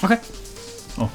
Okay. Oh.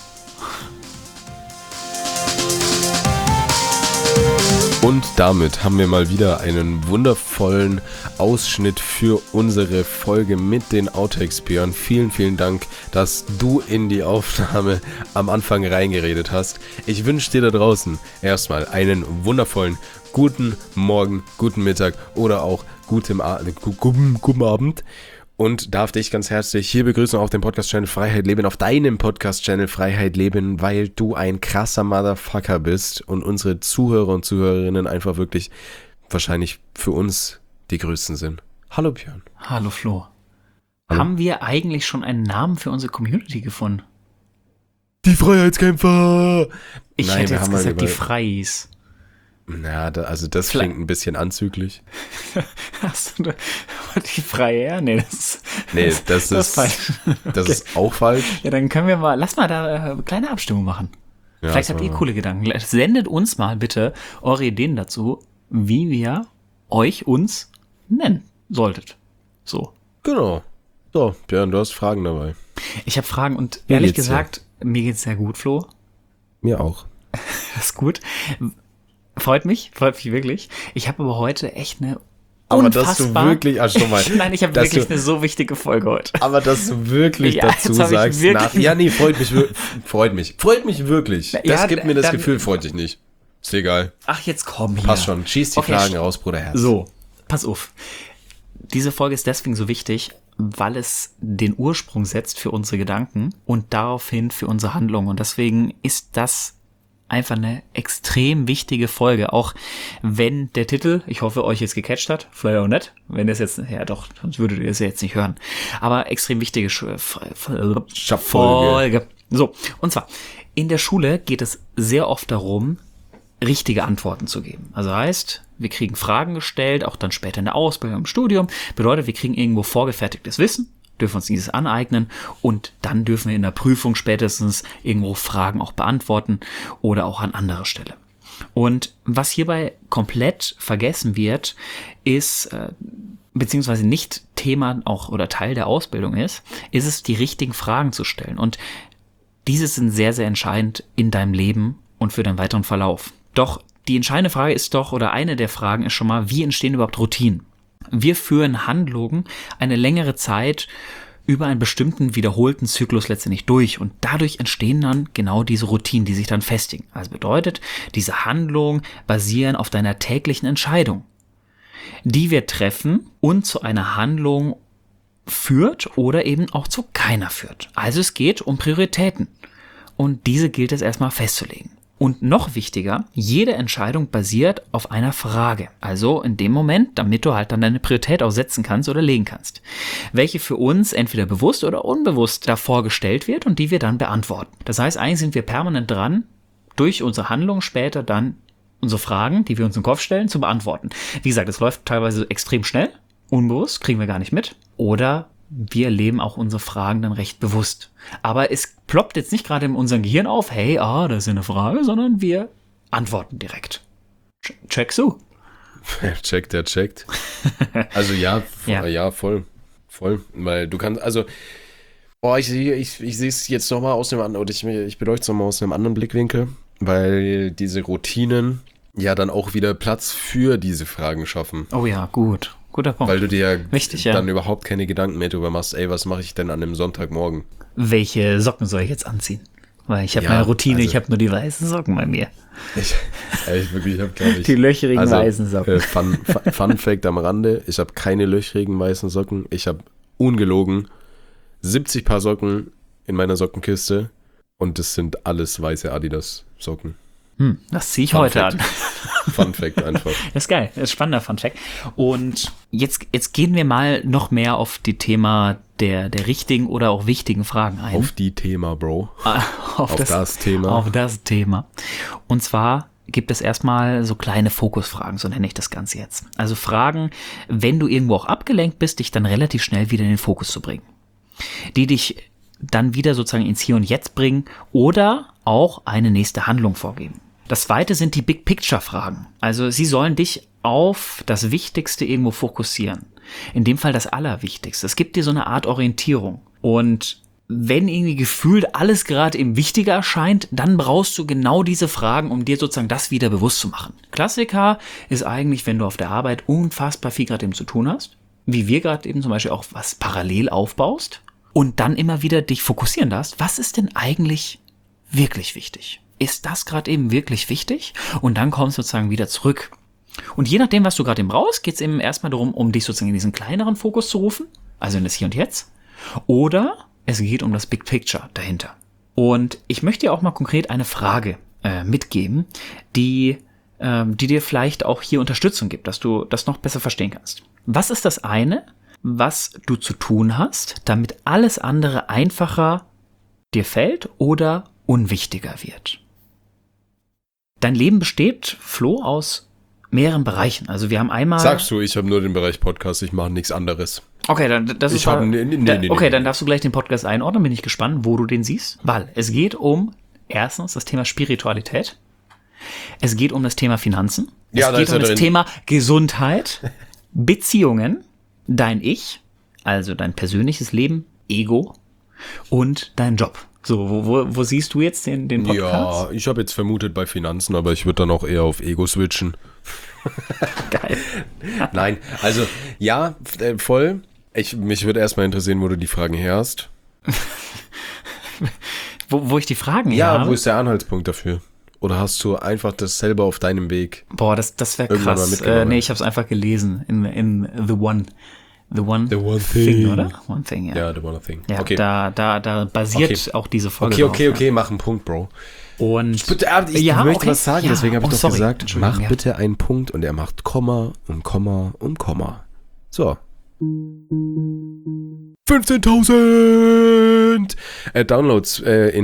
Und damit haben wir mal wieder einen wundervollen Ausschnitt für unsere Folge mit den Outtakes, Björn. Vielen, vielen Dank, dass du in die Aufnahme am Anfang reingeredet hast. Ich wünsche dir da draußen erstmal einen wundervollen guten Morgen, guten Mittag oder auch guten Abend. Und darf dich ganz herzlich hier begrüßen auf dem Podcast-Channel Freiheit Leben, auf deinem Podcast-Channel Freiheit Leben, weil du ein krasser Motherfucker bist und unsere Zuhörer und Zuhörerinnen einfach wirklich wahrscheinlich für uns die Größten sind. Hallo Björn. Hallo Flo. Hallo. Haben wir eigentlich schon einen Namen für unsere Community gefunden? Die Freiheitskämpfer! Ich Nein, hätte wir jetzt haben mal gesagt, die über- Freies. Na, das klingt ein bisschen anzüglich. Hast du die Freie? Nee, das ist falsch. Das Okay. ist auch falsch. Ja, dann können wir mal, lass mal da eine kleine Abstimmung machen. Ja, Vielleicht das habt ihr machen wir. coole Gedanken. Sendet uns mal bitte eure Ideen dazu, wie wir uns nennen solltet. So. Genau. So, Björn, du hast Fragen dabei. Ich habe Fragen und Wie ehrlich geht's dir? gesagt, mir geht's sehr gut, Flo. Mir auch. Das ist gut. Freut mich wirklich. Ich habe aber heute echt eine Aber dass du unfassbar... wirklich, schon mal. Nein, ich habe dass wirklich du- eine so wichtige Folge heute. Aber dass du wirklich Ja, dazu jetzt hab ich sagst, wirklich- ja, nee, freut mich wirklich. Das Ja, gibt mir das dann- Gefühl, freut dich nicht. Ist egal. Ach, jetzt komm hier. Passt schon. Schieß die Okay, Fragen raus, Bruderherz. So, pass auf. Diese Folge ist deswegen so wichtig, weil es den Ursprung setzt für unsere Gedanken und daraufhin für unsere Handlungen. Und deswegen ist das einfach eine extrem wichtige Folge. Auch wenn der Titel, ich hoffe, euch jetzt gecatcht hat, vielleicht auch nicht. Wenn es jetzt, ja doch, sonst würdet ihr es ja jetzt nicht hören. Aber extrem wichtige Folge. So, und zwar, in der Schule geht es sehr oft darum, richtige Antworten zu geben. Also heißt, wir kriegen Fragen gestellt, auch dann später in der Ausbildung, im Studium. Bedeutet, wir kriegen irgendwo vorgefertigtes Wissen, dürfen uns dieses aneignen und dann dürfen wir in der Prüfung spätestens irgendwo Fragen auch beantworten oder auch an anderer Stelle. Und was hierbei komplett vergessen wird, ist, beziehungsweise nicht Thema auch oder Teil der Ausbildung ist es, die richtigen Fragen zu stellen. Und diese sind sehr, sehr entscheidend in deinem Leben und für deinen weiteren Verlauf. Doch die entscheidende Frage ist doch, oder eine der Fragen ist schon mal, wie entstehen überhaupt Routinen? Wir führen Handlungen eine längere Zeit über einen bestimmten wiederholten Zyklus letztendlich durch und dadurch entstehen dann genau diese Routinen, die sich dann festigen. Also bedeutet, diese Handlungen basieren auf deiner täglichen Entscheidung, die wir treffen und zu einer Handlung führt oder eben auch zu keiner führt. Also es geht um Prioritäten und diese gilt es erstmal festzulegen. Und noch wichtiger, jede Entscheidung basiert auf einer Frage. Also in dem Moment, damit du halt dann deine Priorität auch setzen kannst oder legen kannst. Welche für uns entweder bewusst oder unbewusst davor gestellt wird und die wir dann beantworten. Das heißt, eigentlich sind wir permanent dran, durch unsere Handlung später dann unsere Fragen, die wir uns im Kopf stellen, zu beantworten. Wie gesagt, es läuft teilweise extrem schnell, unbewusst, kriegen wir gar nicht mit. Oder wir leben auch unsere Fragen dann recht bewusst. Aber es ploppt jetzt nicht gerade in unserem Gehirn auf, hey, das ist eine Frage, sondern wir antworten direkt. Check so. Der checkt. Also ja, Ja. voll. Weil du kannst, also, ich sehe es jetzt nochmal aus dem anderen, oder ich beleuchte es nochmal aus einem anderen Blickwinkel, weil diese Routinen ja dann auch wieder Platz für diese Fragen schaffen. Oh ja, gut. Guter Punkt. Weil du dir Wichtig, ja. dann überhaupt keine Gedanken mehr darüber machst, was mache ich denn an einem Sonntagmorgen? Welche Socken soll ich jetzt anziehen? Weil ich habe Ja, meine Routine, also- ich habe nur die weißen Socken bei mir. Ich habe glaube ich... Die löcherigen weißen Socken. Fun Fact am Rande, ich habe keine löchrigen weißen Socken. Ich habe ungelogen 70 Paar Socken in meiner Sockenkiste und das sind alles weiße Adidas Socken. Das ziehe ich Fun heute Fact. an. Fun Fact einfach. Das ist geil, das ist spannender Funfact. Und jetzt gehen wir mal noch mehr auf die Thema der richtigen oder auch wichtigen Fragen ein. Auf die Thema, Bro. Auf das Thema. Auf das Thema. Und zwar gibt es erstmal so kleine Fokusfragen, so nenne ich das Ganze jetzt. Also Fragen, wenn du irgendwo auch abgelenkt bist, dich dann relativ schnell wieder in den Fokus zu bringen. Die dich dann wieder sozusagen ins Hier und Jetzt bringen oder auch eine nächste Handlung vorgeben. Das zweite sind die Big-Picture-Fragen. Also sie sollen dich auf das Wichtigste irgendwo fokussieren. In dem Fall das Allerwichtigste. Es gibt dir so eine Art Orientierung. Und wenn irgendwie gefühlt alles gerade eben wichtiger erscheint, dann brauchst du genau diese Fragen, um dir sozusagen das wieder bewusst zu machen. Klassiker ist eigentlich, wenn du auf der Arbeit unfassbar viel gerade eben zu tun hast, wie wir gerade eben zum Beispiel auch was parallel aufbaust und dann immer wieder dich fokussieren darfst, was ist denn eigentlich wirklich wichtig? Ist das gerade eben wirklich wichtig? Und dann kommst du sozusagen wieder zurück. Und je nachdem, was du gerade eben brauchst, geht es eben erstmal darum, um dich sozusagen in diesen kleineren Fokus zu rufen, also in das Hier und Jetzt, oder es geht um das Big Picture dahinter. Und ich möchte dir auch mal konkret eine Frage mitgeben, die dir vielleicht auch hier Unterstützung gibt, dass du das noch besser verstehen kannst. Was ist das eine, was du zu tun hast, damit alles andere einfacher dir fällt oder unwichtiger wird? Dein Leben besteht, Flo, aus mehreren Bereichen. Also wir haben einmal... Sagst du, ich habe nur den Bereich Podcast, ich mache nichts anderes. Okay, dann das ist dann darfst du gleich den Podcast einordnen, bin ich gespannt, wo du den siehst. Weil es geht um, erstens, das Thema Spiritualität. Es geht um das Thema Finanzen. Es geht um das Thema Gesundheit, Beziehungen, dein Ich, also dein persönliches Leben, Ego und dein Job. So, wo siehst du jetzt den Podcast? Ja, ich habe jetzt vermutet bei Finanzen, aber ich würde dann auch eher auf Ego switchen. Geil. Nein, also ja, voll. Mich würde erstmal interessieren, wo du die Fragen her hast. wo ich die Fragen her habe? Ja, wo ist der Anhaltspunkt dafür? Oder hast du einfach das selber auf deinem Weg? Boah, das wäre krass. Nee, ich habe es einfach gelesen in The One Thing, oder? One Thing, ja. Ja, The One Thing. Ja, okay. Da basiert auch diese Folge Okay, mach einen Punkt, Bro. Und ich möchte was sagen, deswegen habe ich doch gesagt, mach bitte einen Punkt und er macht Komma und Komma und Komma. So. 15.000 Downloads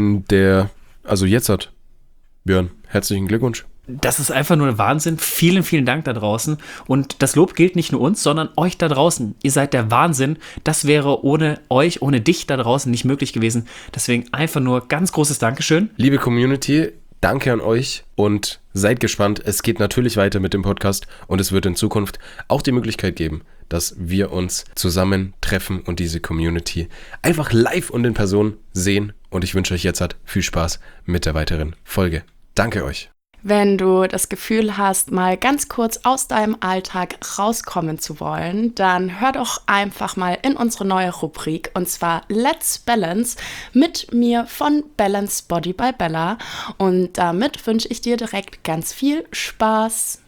also jetzt hat Björn, herzlichen Glückwunsch. Das ist einfach nur Wahnsinn. Vielen, vielen Dank da draußen. Und das Lob gilt nicht nur uns, sondern euch da draußen. Ihr seid der Wahnsinn. Das wäre ohne euch, ohne dich da draußen nicht möglich gewesen. Deswegen einfach nur ganz großes Dankeschön. Liebe Community, danke an euch und seid gespannt. Es geht natürlich weiter mit dem Podcast und es wird in Zukunft auch die Möglichkeit geben, dass wir uns zusammen treffen und diese Community einfach live und in Person sehen. Und ich wünsche euch jetzt viel Spaß mit der weiteren Folge. Danke euch. Wenn du das Gefühl hast, mal ganz kurz aus deinem Alltag rauskommen zu wollen, dann hör doch einfach mal in unsere neue Rubrik, und zwar Let's Balance mit mir von Balance Body by Bella. Und damit wünsche ich dir direkt ganz viel Spaß.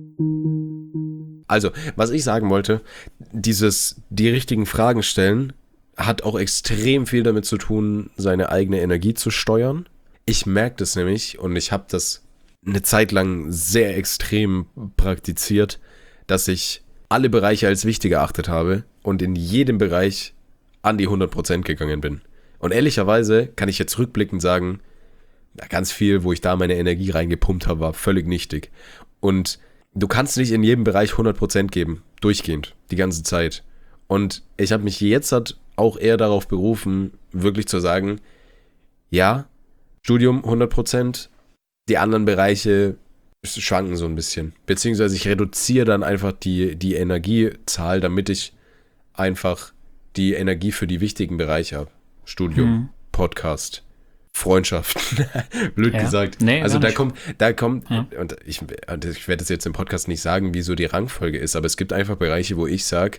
Also, was ich sagen wollte, die richtigen Fragen stellen, hat auch extrem viel damit zu tun, seine eigene Energie zu steuern. Ich merke das nämlich und ich habe das eine Zeit lang sehr extrem praktiziert, dass ich alle Bereiche als wichtig erachtet habe und in jedem Bereich an die 100% gegangen bin. Und ehrlicherweise kann ich jetzt rückblickend sagen, ganz viel, wo ich da meine Energie reingepumpt habe, war völlig nichtig. Und du kannst nicht in jedem Bereich 100% geben, durchgehend, die ganze Zeit. Und ich habe mich jetzt auch eher darauf berufen, wirklich zu sagen, ja, Studium 100%, die anderen Bereiche schwanken so ein bisschen. Beziehungsweise ich reduziere dann einfach die Energiezahl, damit ich einfach die Energie für die wichtigen Bereiche habe. Studium, Podcast, Freundschaften. Blöd gesagt. Nee, also da kommt, und ich werde das jetzt im Podcast nicht sagen, wie so die Rangfolge ist, aber es gibt einfach Bereiche, wo ich sage,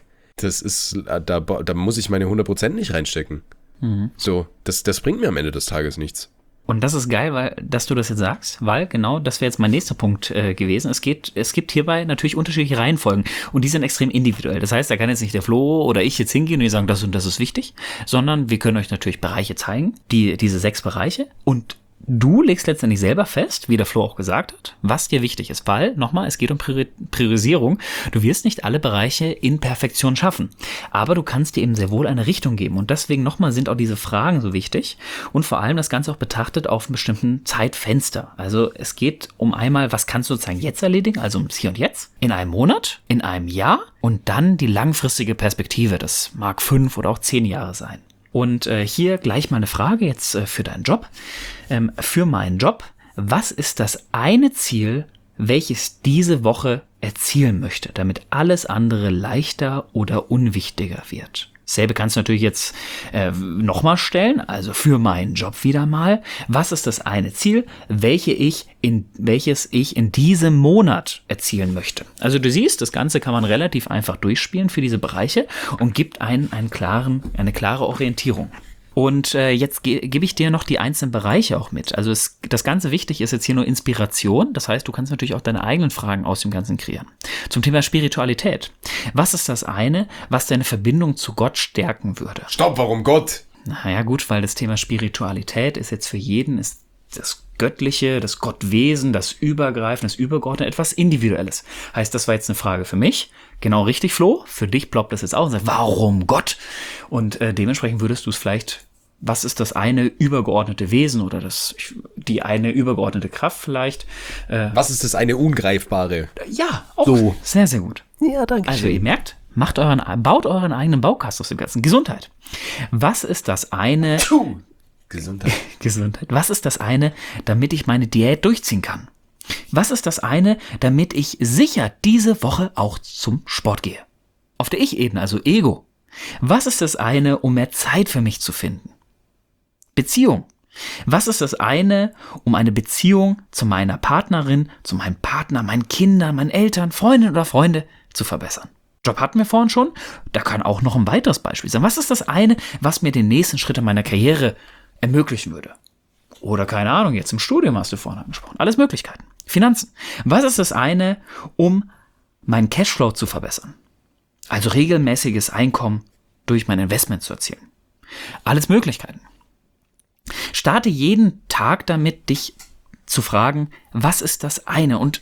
da muss ich meine 100% nicht reinstecken. So, das bringt mir am Ende des Tages nichts. Und das ist geil, dass du das jetzt sagst, weil genau, das wäre jetzt mein nächster Punkt gewesen. Es gibt hierbei natürlich unterschiedliche Reihenfolgen und die sind extrem individuell. Das heißt, da kann jetzt nicht der Flo oder ich jetzt hingehen und die sagen, das und das ist wichtig, sondern wir können euch natürlich Bereiche zeigen, diese 6 Bereiche, und du legst letztendlich selber fest, wie der Flo auch gesagt hat, was dir wichtig ist, weil, nochmal, es geht um Priorisierung. Du wirst nicht alle Bereiche in Perfektion schaffen, aber du kannst dir eben sehr wohl eine Richtung geben, und deswegen nochmal sind auch diese Fragen so wichtig und vor allem das Ganze auch betrachtet auf einem bestimmten Zeitfenster. Also es geht um einmal, was kannst du sozusagen jetzt erledigen, also ums Hier und Jetzt, in einem Monat, in einem Jahr und dann die langfristige Perspektive, das mag 5 oder auch 10 Jahre sein. Und hier gleich mal eine Frage jetzt für deinen Job. Für meinen Job, was ist das eine Ziel, welches diese Woche erzielen möchte, damit alles andere leichter oder unwichtiger wird? Selbe kannst du natürlich jetzt nochmal stellen, also für meinen Job wieder mal. Was ist das eine Ziel, welches ich in diesem Monat erzielen möchte? Also du siehst, das Ganze kann man relativ einfach durchspielen für diese Bereiche und gibt eine klare Orientierung. Und jetzt gebe ich dir noch die einzelnen Bereiche auch mit. Also das Ganze wichtig ist jetzt hier nur Inspiration. Das heißt, du kannst natürlich auch deine eigenen Fragen aus dem Ganzen kreieren. Zum Thema Spiritualität. Was ist das eine, was deine Verbindung zu Gott stärken würde? Stopp, warum Gott? Naja gut, weil das Thema Spiritualität ist jetzt für jeden ist das Göttliche, das Gottwesen, das Übergreifende, das Übergeordnete, etwas Individuelles. Heißt, das war jetzt eine Frage für mich. Genau richtig, Flo. Für dich ploppt das jetzt auch und sagt, warum Gott? Und dementsprechend würdest du es vielleicht, was ist das eine übergeordnete Wesen oder die eine übergeordnete Kraft vielleicht? Was ist das eine Ungreifbare? Ja, auch so. Sehr, sehr gut. Ja, danke schön. Also ihr merkt, baut euren eigenen Baukasten aus dem Ganzen. Gesundheit. Was ist das eine... Gesundheit. Was ist das eine, damit ich meine Diät durchziehen kann? Was ist das eine, damit ich sicher diese Woche auch zum Sport gehe? Auf der Ich-Ebene, also Ego. Was ist das eine, um mehr Zeit für mich zu finden? Beziehung. Was ist das eine, um eine Beziehung zu meiner Partnerin, zu meinem Partner, meinen Kindern, meinen Eltern, Freundinnen oder Freunde zu verbessern? Job hatten wir vorhin schon. Da kann auch noch ein weiteres Beispiel sein. Was ist das eine, was mir den nächsten Schritt in meiner Karriere ermöglichen würde? Oder keine Ahnung, jetzt im Studium hast du vorhin angesprochen. Alles Möglichkeiten. Finanzen. Was ist das eine, um meinen Cashflow zu verbessern? Also regelmäßiges Einkommen durch mein Investment zu erzielen. Alles Möglichkeiten. Starte jeden Tag damit, dich zu fragen, was ist das eine? Und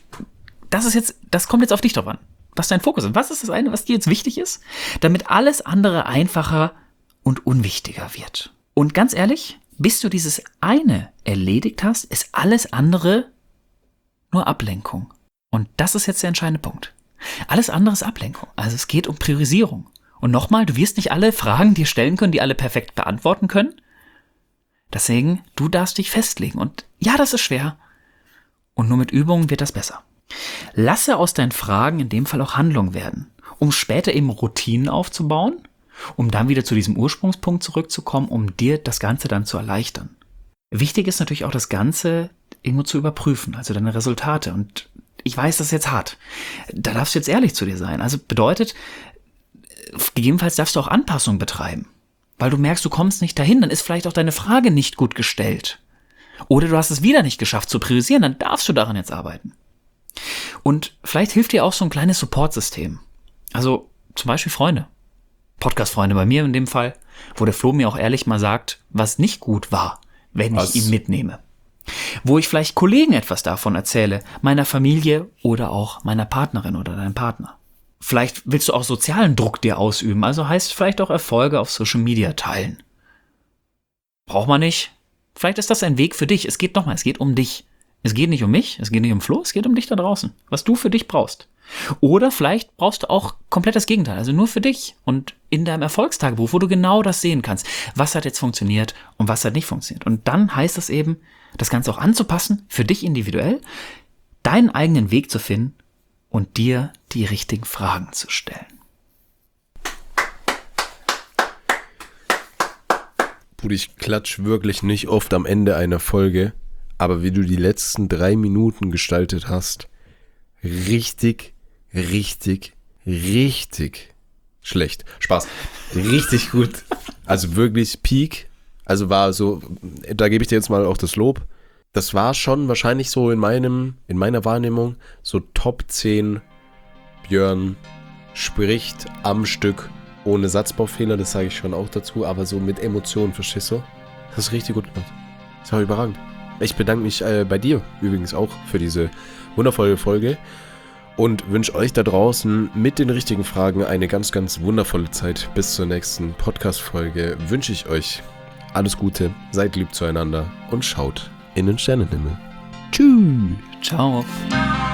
das kommt jetzt auf dich drauf an, was dein Fokus ist. Was ist das eine, was dir jetzt wichtig ist, damit alles andere einfacher und unwichtiger wird? Und ganz ehrlich, bis du dieses eine erledigt hast, ist alles andere nur Ablenkung. Und das ist jetzt der entscheidende Punkt. Alles andere ist Ablenkung. Also es geht um Priorisierung. Und nochmal, du wirst nicht alle Fragen dir stellen können, die alle perfekt beantworten können. Deswegen, du darfst dich festlegen. Und ja, das ist schwer. Und nur mit Übungen wird das besser. Lasse aus deinen Fragen in dem Fall auch Handlung werden, um später eben Routinen aufzubauen, um dann wieder zu diesem Ursprungspunkt zurückzukommen, um dir das Ganze dann zu erleichtern. Wichtig ist natürlich auch, das Ganze irgendwo zu überprüfen, also deine Resultate. Und ich weiß, das ist jetzt hart. Da darfst du jetzt ehrlich zu dir sein. Also bedeutet, gegebenenfalls darfst du auch Anpassungen betreiben, weil du merkst, du kommst nicht dahin. Dann ist vielleicht auch deine Frage nicht gut gestellt. Oder du hast es wieder nicht geschafft zu priorisieren, dann darfst du daran jetzt arbeiten. Und vielleicht hilft dir auch so ein kleines Supportsystem. Also zum Beispiel Freunde. Podcast-Freunde bei mir in dem Fall, wo der Flo mir auch ehrlich mal sagt, was nicht gut war, wenn ich ihn mitnehme. Wo ich vielleicht Kollegen etwas davon erzähle, meiner Familie oder auch meiner Partnerin oder deinem Partner. Vielleicht willst du auch sozialen Druck dir ausüben, also heißt vielleicht auch Erfolge auf Social Media teilen. Braucht man nicht. Vielleicht ist das ein Weg für dich. Es geht um dich. Es geht nicht um mich, es geht nicht um Flo, es geht um dich da draußen, was du für dich brauchst. Oder vielleicht brauchst du auch komplett das Gegenteil, also nur für dich und in deinem Erfolgstagebuch, wo du genau das sehen kannst, was hat jetzt funktioniert und was hat nicht funktioniert. Und dann heißt es eben, das Ganze auch anzupassen, für dich individuell, deinen eigenen Weg zu finden und dir die richtigen Fragen zu stellen. Bruder, ich klatsch wirklich nicht oft am Ende einer Folge, aber wie du die letzten 3 Minuten gestaltet hast, richtig schlecht. Spaß. Richtig gut. Also wirklich Peak. Also war so, da gebe ich dir jetzt mal auch das Lob. Das war schon wahrscheinlich so in meiner Wahrnehmung so Top 10 Björn spricht am Stück ohne Satzbaufehler, das sage ich schon auch dazu, aber so mit Emotionen, verstehst du? Das ist richtig gut gemacht. Das war überragend. Ich bedanke mich bei dir übrigens auch für diese wundervolle Folge und wünsche euch da draußen mit den richtigen Fragen eine ganz, ganz wundervolle Zeit. Bis zur nächsten Podcast-Folge wünsche ich euch alles Gute, seid lieb zueinander und schaut in den Sternenhimmel. Tschüss. Ciao.